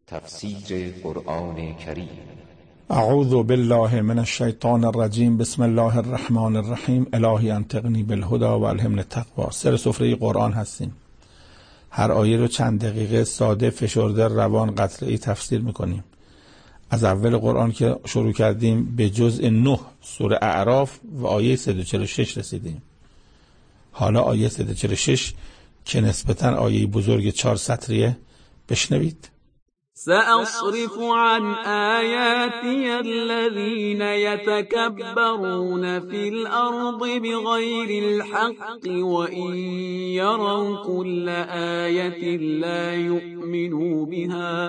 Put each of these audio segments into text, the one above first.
تفسیر قرآن کریم. اعوذ بالله من الشیطان الرجیم. بسم الله الرحمن الرحیم. الهی انطقنی بالهدی و الهمنی التقوی. سر سفره قرآن هستیم. هر آیه رو چند دقیقه ساده، فشرده، روان، قطعی تفسیر میکنیم. از اول قرآن که شروع کردیم به جزء 9 سوره اعراف و آیه 146 رسیدیم. حالا آیه 146 که نسبتاً آیه بزرگ 4 سطریه بشنوید. سأصرف عن آياتي الذين يتكبرون في الأرض بغير الحق وإن يروا كل آية لا يؤمنوا بها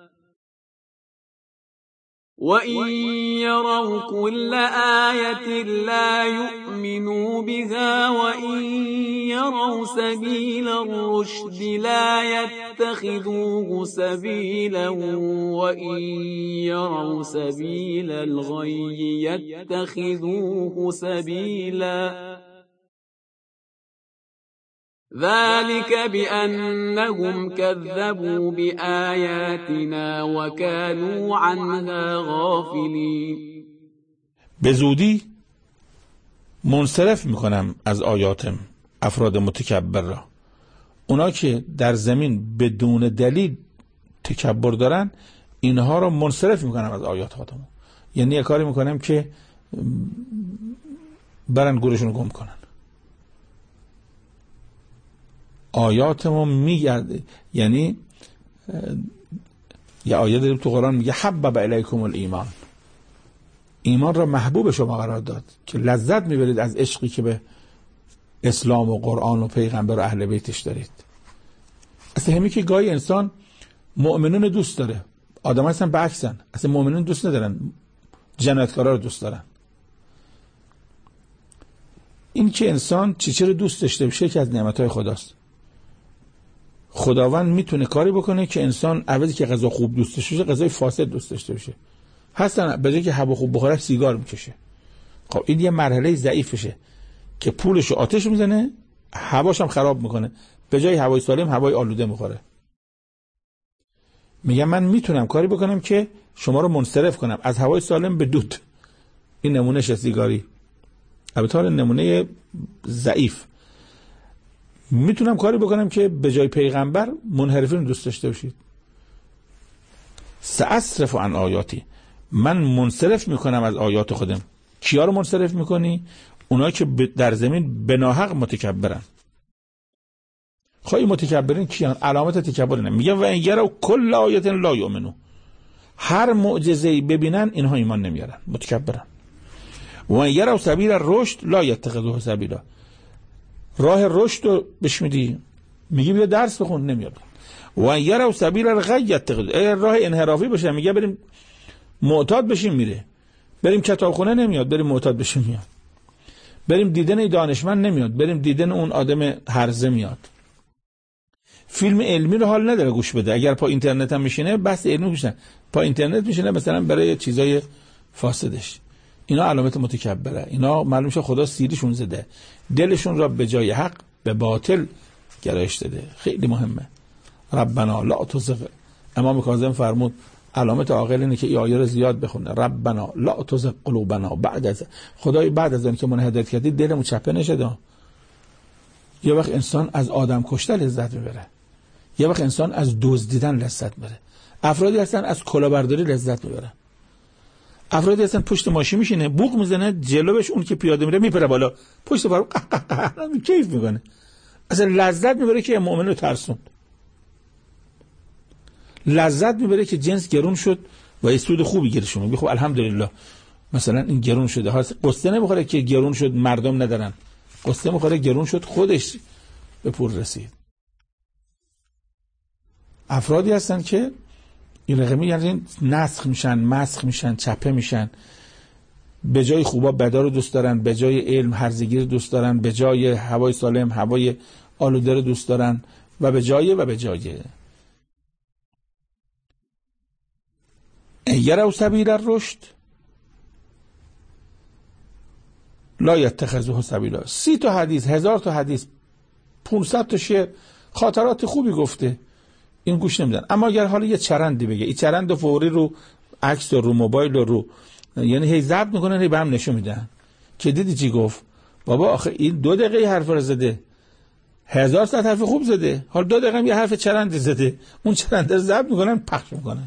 وإن يروا سبيل الرشد لا يتخذوه سبيلا وإن يروا سبيل الغي يتخذوه سبيلا ذلك بأنهم كذبوا بآياتنا وكانوا عنها غافلين. به زودی منصرف میکنم از آیاتم افراد متکبر را. اونا که در زمین بدون دلیل تکبر دارن، اینها را منصرف میکنم از آیات خودم. یعنی یه کاری میکنم که برن گورشون گم کنن. آیاتمو میگرده. یعنی یه آیه داریم تو قرآن میگه حبب الیکم الایمان، ایمان را محبوب شما قرار داد که لذت میبرید از عشقی که به اسلام و قرآن و پیغمبر و اهل بیتش دارید. اصلا همین که گاهی انسان مؤمنون دوست داره، آدم هستن برعکسن، اصلا مؤمنون دوست ندارن، جنایتکارا رو دوست دارن. این که انسان چی رو دوست داشته باشه که از نعمتهای خداست. خداوند میتونه کاری بکنه که انسان عوضی که غذا خوب دوست داشته باشه غذای فاسد دوست داشته باشه. هستن به جای که هوا خوب بخوره سیگار میکشه. خب این یه مرحله ضعیفشه که پولشو آتش میزنه، هواش هم خراب میکنه، به جای هوای سالم هوای آلوده میخوره. میگم من میتونم کاری بکنم که شما رو منصرف کنم از هوای سالم به دود. این نمونه سیگاری، البته نمونه ضعیف. میتونم کاری بکنم که به جای پیغمبر منحرفین دوست داشته باشید. سأصرف عن آیاتی، من منصرف میکنم از آیات خودم. کیا رو منصرف میکنی؟ اونا که در زمین به ناحق متکبرن. خواهی متکبرین کیان؟ علامت تکبر اینه. میگه و این یرو کل آیت لا یؤمنو، هر معجزه‌ای ببینن اینها ایمان نمیارن، متکبرن. و یرو سبیل الرشد لا یتخذوه سبیلا، راه رشد رو بهش میدی، میگی بیا درس بخون، نمیاد. و یرو سبیل الغی یتخذوه، راه انحرافی باشه، میگه بریم معتاد بشیم، میره. بریم کتابخونه، نمیاد. بریم معتاد بشیم، میاد. بریم دیدن دانشمند، نمیاد. بریم دیدن اون آدم هرزه، میاد. فیلم علمی رو حال نداره گوش بده. اگر پا اینترنت هم میشینه بس علمی گوش نه، پا اینترنت میشینه مثلا برای چیزای فاسدش. اینا علامت متکبره. اینا معلوم شه خدا سیریشون زده، دلشون را به جای حق به باطل گرایش داده. خیلی مهمه. ربنا لا تزغ، امام کاظم فرمود علامت عاقل اینه که این آیه رو زیاد بخونه. ربنا لا تزغ قلوبنا بعد از، خدای بعد از اون که من هدایت کردی دلمو چپه نشده. یه وقت انسان از آدم کشتن لذت میبره، یه وقت انسان از دزدیدن لذت میبره. افرادی هستن از کلاهبرداری لذت میبرن. افرادی هستن پشت ماشین میشینه، بوق میزنه جلوش، اون که پیاده میره میپره بالا، پشت فرو کیف میکنه، اصلا لذت میبره که مؤمن رو ترسوند. لذت میبره که جنس گرون شد و یه سود خوبی گیرش اومد. خب الحمدلله مثلا این گرون شده، قصه نمیخوره که گرون شد مردم ندارن، قصه میخوره گرون شد خودش به پول رسید. افرادی هستن که این رقمی، یعنی نسخ میشن، مسخ میشن، چپه میشن. به جای خوبا بدا رو دوست دارن، به جای علم هرزگی رو دوست دارن، به جای هوای سالم هوای آلوده رو دوست دارن و به جای یرو سبیل الرشد لا یتخذوه سبیلا. 30 تا حدیث، 1000 تا حدیث، 500 تا شعر، خاطرات خوبی گفته این گوش نمیدن. اما اگر حالا یه چرندی بگه، این چرند فوری رو عکس رو موبایل رو یعنی هی ضبط میکنن، هی به هم نشون میدن که دیدی چی گفت بابا، آخه این 2 دقیقه حرف رو زده، 1000 تا حرف خوب زده، حالا 2 دقیقه یه حرف چرندی زده، اون چرند رو ضبط میکنن پخش میکنن.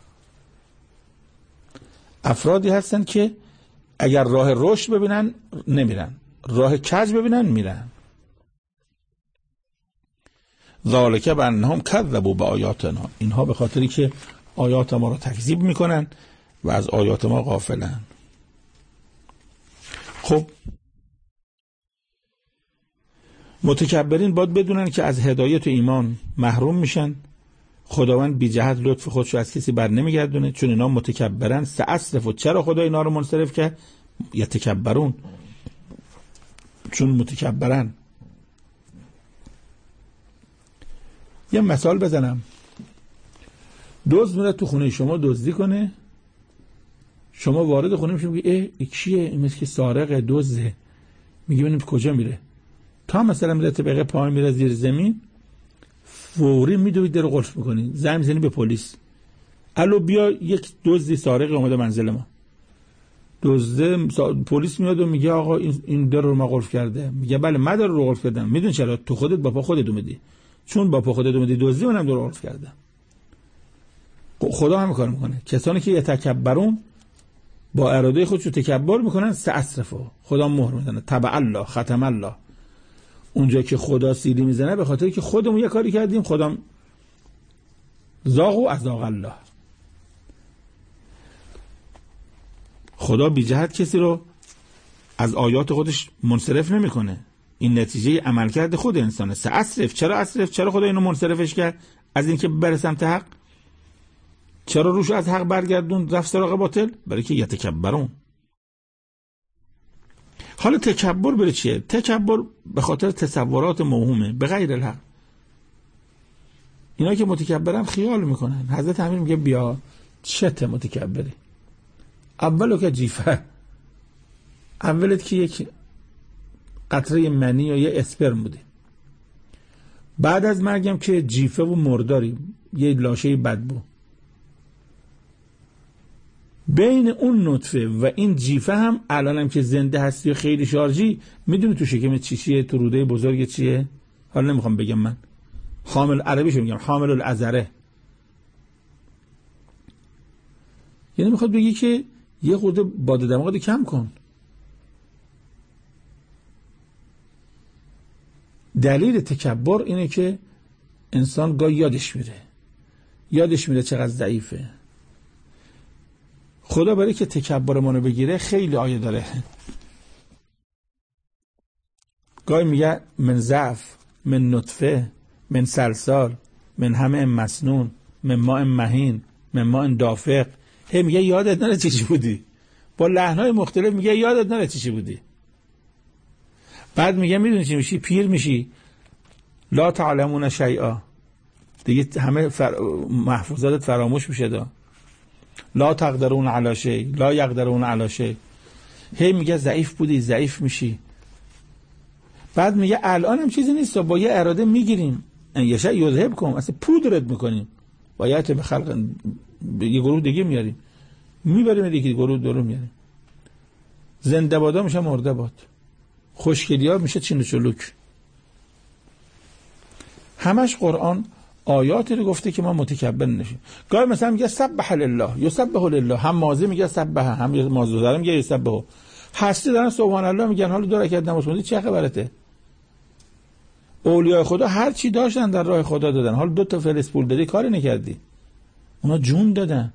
افرادی هستن که اگر راه رشد ببینن نمیرن، راه کج ببینن میرن. ذالک بانهم کذبوا بآیاتنا، اینها به خاطری که آیات ما رو تکذیب میکنن و از آیات ما غافلن. خب متکبرین باید بدونن که از هدایت و ایمان محروم میشن. خداوند بی جهت لطف خودشو از کسی بر نمیگردونه، چون اینا متکبرن. سأصرف، چرا خدا اینا رو منصرف کرد؟ یتکبرون، چون متکبرن. یه مثال بزنم. دزد میره تو خونه شما دزدی کنه، شما وارد خونه میشین میگی ای کیه؟ این مثل که سارقه، دزده. میگی ببینیم کجا میره. تا مثلا میره طبقه پایین، میره زیر زمین، فوری میدوی در قفل میکنی، زنگ میزنی به پلیس، الو بیا یک دزدی سارق اومده منزل ما. پلیس میاد و میگه آقا این در رو ما قفل کرده. میگه بله من در رو قفل کردم. میدون چرا؟ تو خودت با پا خودت اومدی، چون با پا خودت اومدی دزدی، منم در رو قفل کردم. خدا هم کار میکنه. کسانی که یتکبرون، با اراده خودشو تکبر میکنن، سأصرفو، خدا مهر میزنه، تبع الله، ختم الله. اونجا که خدا سیلی میزنه به خاطر که خودمون یه کاری کردیم، خدا زاغ و ازاغ الله. خدا بی جهت کسی رو از آیات خودش منصرف نمیکنه. این نتیجه عملکرد خود انسانه. سأصرف، چرا اصرف؟ چرا خدا اینو منصرفش کرد از اینکه بره سمت حق؟ چرا روش از حق برگردون رفت سراغ باطل؟ برای که یتکبرون. حالا تکبر برای چیه؟ تکبر به خاطر تصورات موهومه به غیر الحق. اینا که متکبرن خیال میکنن. حضرت امیر میگه بیا چته متکبری؟ اولو که جیفه، اولت که یک قطره منی یا یه اسپرم بودی، بعد از مرگم که جیفه و مرداری، یه لاشه بدبو. بین اون نطفه و این جیفه هم الانم که زنده هستی و خیلی شارژی، میدونی تو شکم چیه؟ تو روده بزرگ چیه؟ حالا نمیخوام بگم، من حامل عربیشو میگم، حامل العذره. یعنی میخواد بگی که یه خورده باد دماغت کم کن. دلیل تکبر اینه که انسان گاه یادش میره چقدر ضعیفه. خدا برای که تکبر منو بگیره خیلی آیه داره. گاهی میگه من ضعف، من نطفه، من سلسال، من همه مسنون، من ماء مهین، من ماء دافق. هی میگه یادت نره چی بودی، با لحن‌های مختلف میگه یادت نره چی بودی. بعد میگه میدونی چی میشی؟ پیر میشی، لا تعلمون شیئا، دیگه همه محفوظاتت فراموش میشه. لا تقدرون علی شیء، لا یقدرون علی شیء. هی میگه ضعیف بودی، ضعیف میشی. بعد میگه الان هم چیزی نیست، با یه اراده میگیریم، یه شیء یذهب کن، اصلا پودرت میکنیم، باید به خلق یه گروه دیگه میاریم، میبریم دیگه گروه درو میاریم. زنده بادا میشه مرده باد، خوشگلیا میشه چین و چلوک. همش قرآن آیاتی رو گفته که ما متکبر نشیم. گاهی مثلا میگه سبح لله، یسبح لله، هم ماضی میگه سبح، هم ماضی داره میگه یسبح. هستی دارن سبحان الله میگن. حالا 2 رکعت نماز خوندی چه خبرته؟ اولیاء خدا هر چی داشتن در راه خدا دادن. حالا 2 تا فلس پول دادی کاری نکردی، اونا جون دادن.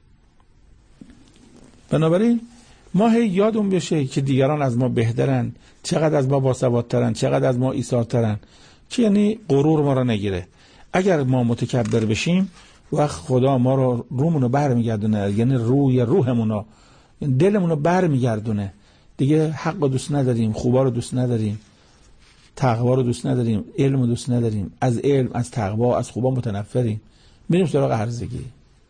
بنابراین ما هی یادمون بشه که دیگران از ما بهترن، چقدر از ما باسوادترن، چقدر از ما ایثارترن، که یعنی غرور ما رو نگیره. اگر ما متکبر بشیم وقت خدا ما رو رومونو برمیگردونه، یعنی روحمونو، دلمونو برمیگردونه. دیگه حق رو دوست نداریم، خوبا رو دوست نداریم، تقوا رو دوست نداریم، علم رو دوست نداریم، از علم، از تقوا، از خوبا متنفریم، میریم سراغ هرزگی.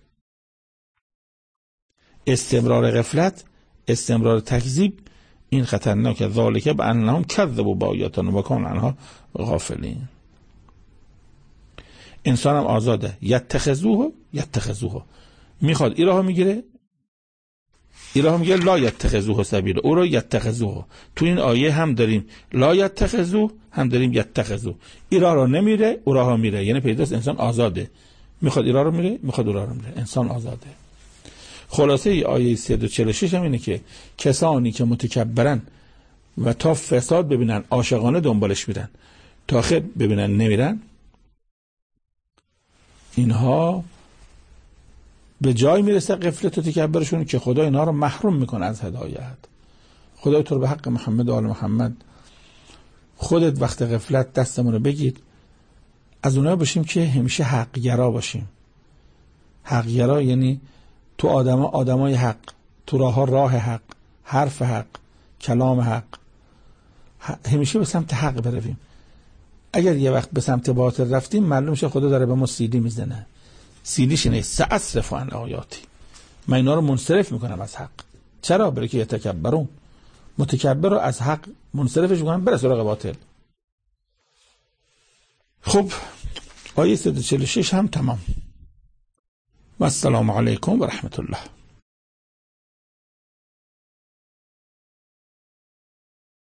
استمرار غفلت، استمرار تکذیب، این خطرناکه. ذالک بانهم کذبوا بآیاتنا و کانوا عنها غافلین. انسان هم آزاده. یتخذوه میخواد این راهو میگیره، این راهو میگه لا یتخذوه سبیل، او رو یتخذوه. تو این آیه هم داریم لا یتخذوه، هم داریم یتخذوه. این راه رو نمیره، او راه میره. یعنی پیداست انسان آزاده، میخواد این راه رو میره، میخواد اون راه رو میره. انسان آزاده. خلاصه ای آیه 346 هم اینه که کسانی که متکبرن و تا فساد ببینن عاشقانه دنبالش میرن تا آخر ببینن نمیرن، اینها به جای میرسه غفلت و تکبرشون که خدا اینها رو محروم میکنه از هدایت. خدای تو رو به حق محمد و آل محمد خودت وقت غفلت دستمون رو بگید، از اونها باشیم که همیشه حق گرا باشیم. حق گرا یعنی تو آدمای حق، تو راه حق، حرف حق، کلام حق، همیشه به سمت حق برویم. اگر یه وقت به سمت باطل رفتیم معلوم شه خدا داره به ما سیلی میزنه. سیلیش اینه سأصرف عن آیاتی، من اینا رو منصرف میکنم از حق. چرا؟ برای که یتکبرون، متکبر رو از حق منصرفش میکنم بره سراغ باطل. خب آیه 346 هم تمام. و السلام علیکم و رحمت الله.